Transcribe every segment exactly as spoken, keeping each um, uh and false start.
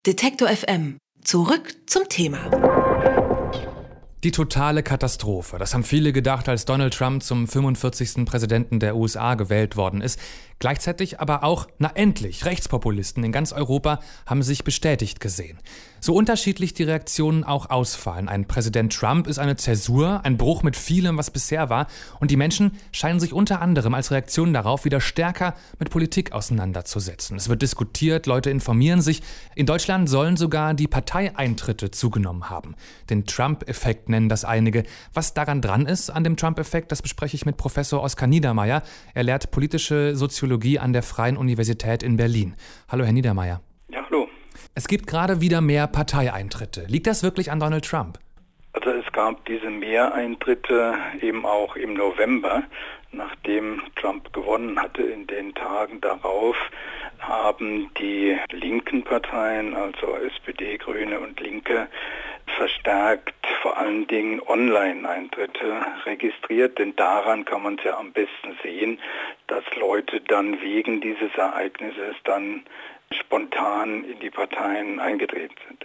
Detektor F M. Zurück zum Thema. Die totale Katastrophe. Das haben viele gedacht, als Donald Trump zum fünfundvierzigsten Präsidenten der U S A gewählt worden ist. Gleichzeitig aber auch, na endlich, Rechtspopulisten in ganz Europa haben sich bestätigt gesehen. So unterschiedlich die Reaktionen auch ausfallen. Ein Präsident Trump ist eine Zäsur, ein Bruch mit vielem, was bisher war. Und die Menschen scheinen sich unter anderem als Reaktion darauf wieder stärker mit Politik auseinanderzusetzen. Es wird diskutiert, Leute informieren sich. In Deutschland sollen sogar die Parteieintritte zugenommen haben. Den Trump-Effekt nennen das einige. Was daran dran ist an dem Trump-Effekt, das bespreche ich mit Professor Oskar Niedermeyer. Er lehrt politische Soziologie an der Freien Universität in Berlin. Hallo, Herr Niedermeyer. Ja, hallo. Es gibt gerade wieder mehr Parteieintritte. Liegt das wirklich an Donald Trump? Also es gab diese Mehreintritte eben auch im November, nachdem Trump gewonnen hatte. In den Tagen darauf haben die linken Parteien, also S P D, Grüne und Linke, verstärkt vor allen Dingen Online-Eintritte registriert, denn daran kann man es ja am besten sehen, dass Leute dann wegen dieses Ereignisses dann spontan in die Parteien eingetreten sind.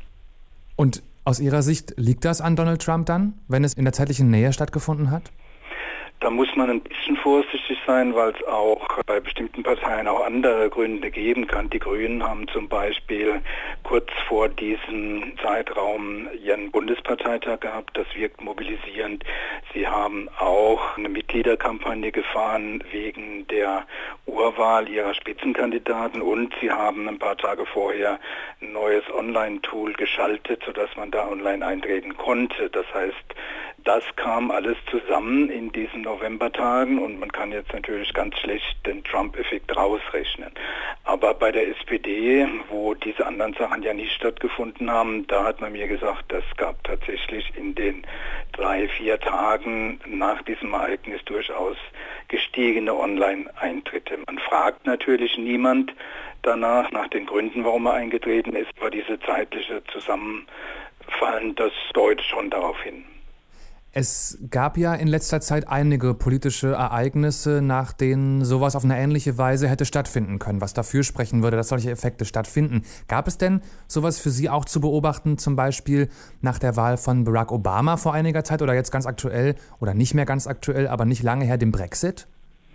Und aus Ihrer Sicht liegt das an Donald Trump dann, wenn es in der zeitlichen Nähe stattgefunden hat? Da muss man ein bisschen vorsichtig sein, weil es auch bei bestimmten Parteien auch andere Gründe geben kann. Die Grünen haben zum Beispiel kurz vor diesem Zeitraum ihren Bundesparteitag gehabt. Das wirkt mobilisierend. Sie haben auch eine Mitgliederkampagne gefahren wegen der Urwahl ihrer Spitzenkandidaten und sie haben ein paar Tage vorher ein neues Online-Tool geschaltet, sodass man da online eintreten konnte. Das heißt, das kam alles zusammen in diesen Novembertagen und man kann jetzt natürlich ganz schlecht den Trump-Effekt rausrechnen. Aber bei der S P D, wo diese anderen Sachen ja nicht stattgefunden haben, da hat man mir gesagt, das gab tatsächlich in den drei, vier Tagen nach diesem Ereignis durchaus gestiegene Online-Eintritte. Man fragt natürlich niemand danach, nach den Gründen, warum er eingetreten ist, aber diese zeitliche Zusammenfallen, das deutet schon darauf hin. Es gab ja in letzter Zeit einige politische Ereignisse, nach denen sowas auf eine ähnliche Weise hätte stattfinden können, was dafür sprechen würde, dass solche Effekte stattfinden. Gab es denn sowas für Sie auch zu beobachten, zum Beispiel nach der Wahl von Barack Obama vor einiger Zeit oder jetzt ganz aktuell oder nicht mehr ganz aktuell, aber nicht lange her, dem Brexit?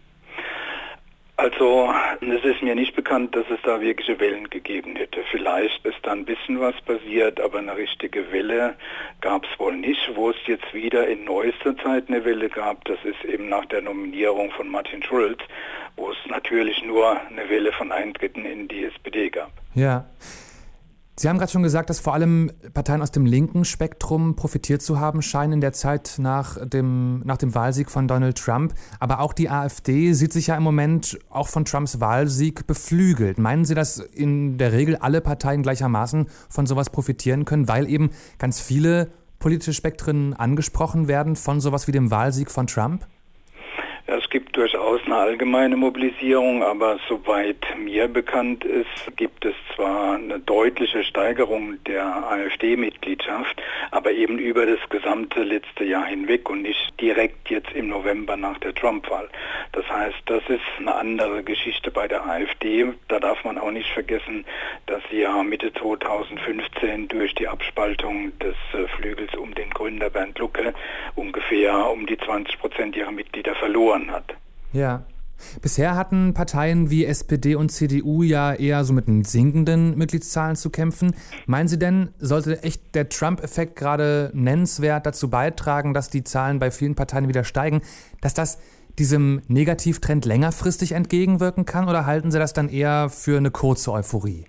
Also es ist mir nicht bekannt, dass es da wirkliche Wellen gegeben hätte. Vielleicht ist da ein bisschen was passiert, aber eine richtige Welle gab es wohl nicht. Wo es jetzt wieder in neuester Zeit eine Welle gab, das ist eben nach der Nominierung von Martin Schulz, wo es natürlich nur eine Welle von Eintritten in die S P D gab. Ja. Sie haben gerade schon gesagt, dass vor allem Parteien aus dem linken Spektrum profitiert zu haben scheinen in der Zeit nach dem, nach dem Wahlsieg von Donald Trump. Aber auch die AfD sieht sich ja im Moment auch von Trumps Wahlsieg beflügelt. Meinen Sie, dass in der Regel alle Parteien gleichermaßen von sowas profitieren können, weil eben ganz viele politische Spektren angesprochen werden von sowas wie dem Wahlsieg von Trump? Ja, es gibt durchaus eine allgemeine Mobilisierung, aber soweit mir bekannt ist, gibt es zwar eine deutliche Steigerung der AfD-Mitgliedschaft, aber eben über das gesamte letzte Jahr hinweg und nicht direkt jetzt im November nach der Trump-Wahl. Das heißt, das ist eine andere Geschichte bei der AfD. Da darf man auch nicht vergessen, dass sie ja Mitte zweitausendfünfzehn durch die Abspaltung des Flügels um den Gründer Bernd Lucke ungefähr um die zwanzig Prozent ihrer Mitglieder verloren hat. Ja. Bisher hatten Parteien wie S P D und C D U ja eher so mit sinkenden Mitgliedszahlen zu kämpfen. Meinen Sie denn, sollte echt der Trump-Effekt gerade nennenswert dazu beitragen, dass die Zahlen bei vielen Parteien wieder steigen, dass das diesem Negativtrend längerfristig entgegenwirken kann, oder halten Sie das dann eher für eine kurze Euphorie?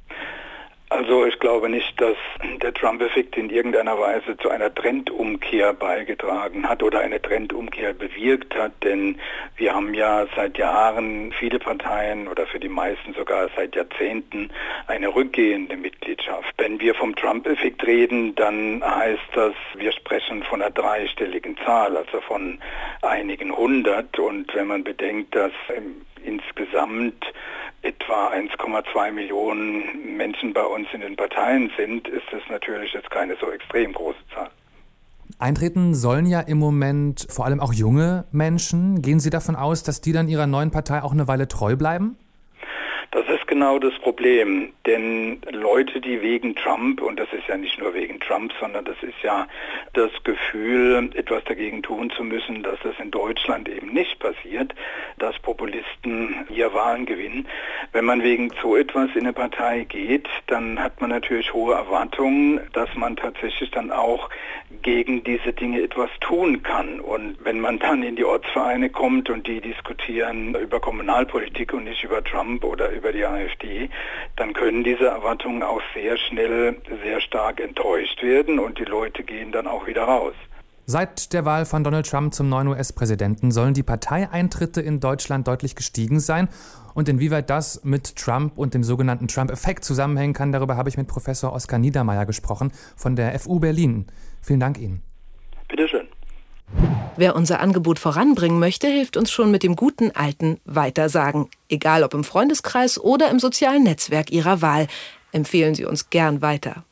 Also ich glaube nicht, dass der Trump-Effekt in irgendeiner Weise zu einer Trendumkehr beigetragen hat oder eine Trendumkehr bewirkt hat, denn wir haben ja seit Jahren viele Parteien oder für die meisten sogar seit Jahrzehnten eine rückgehende Mitgliedschaft. Wenn wir vom Trump-Effekt reden, dann heißt das, wir sprechen von einer dreistelligen Zahl, also von einigen hundert, und wenn man bedenkt, dass insgesamt etwa eins Komma zwei Millionen Menschen bei uns in den Parteien sind, ist das natürlich jetzt keine so extrem große Zahl. Eintreten sollen ja im Moment vor allem auch junge Menschen. Gehen Sie davon aus, dass die dann ihrer neuen Partei auch eine Weile treu bleiben? Das ist genau das Problem. Denn Leute, die wegen Trump, und das ist ja nicht nur wegen Trump, sondern das ist ja das Gefühl, etwas dagegen tun zu müssen, dass das in Deutschland eben nicht passiert, dass Populisten hier Wahlen gewinnen. Wenn man wegen so etwas in eine Partei geht, dann hat man natürlich hohe Erwartungen, dass man tatsächlich dann auch gegen diese Dinge etwas tun kann. Und wenn man dann in die Ortsvereine kommt und die diskutieren über Kommunalpolitik und nicht über Trump oder über die AfD, dann können diese Erwartungen auch sehr schnell sehr stark enttäuscht werden und die Leute gehen dann auch wieder raus. Seit der Wahl von Donald Trump zum neuen U S-Präsidenten sollen die Parteieintritte in Deutschland deutlich gestiegen sein. Und inwieweit das mit Trump und dem sogenannten Trump-Effekt zusammenhängen kann, darüber habe ich mit Professor Oskar Niedermeyer gesprochen von der F U Berlin. Vielen Dank Ihnen. Bitte schön. Wer unser Angebot voranbringen möchte, hilft uns schon mit dem guten alten Weitersagen. Egal ob im Freundeskreis oder im sozialen Netzwerk Ihrer Wahl. Empfehlen Sie uns gern weiter.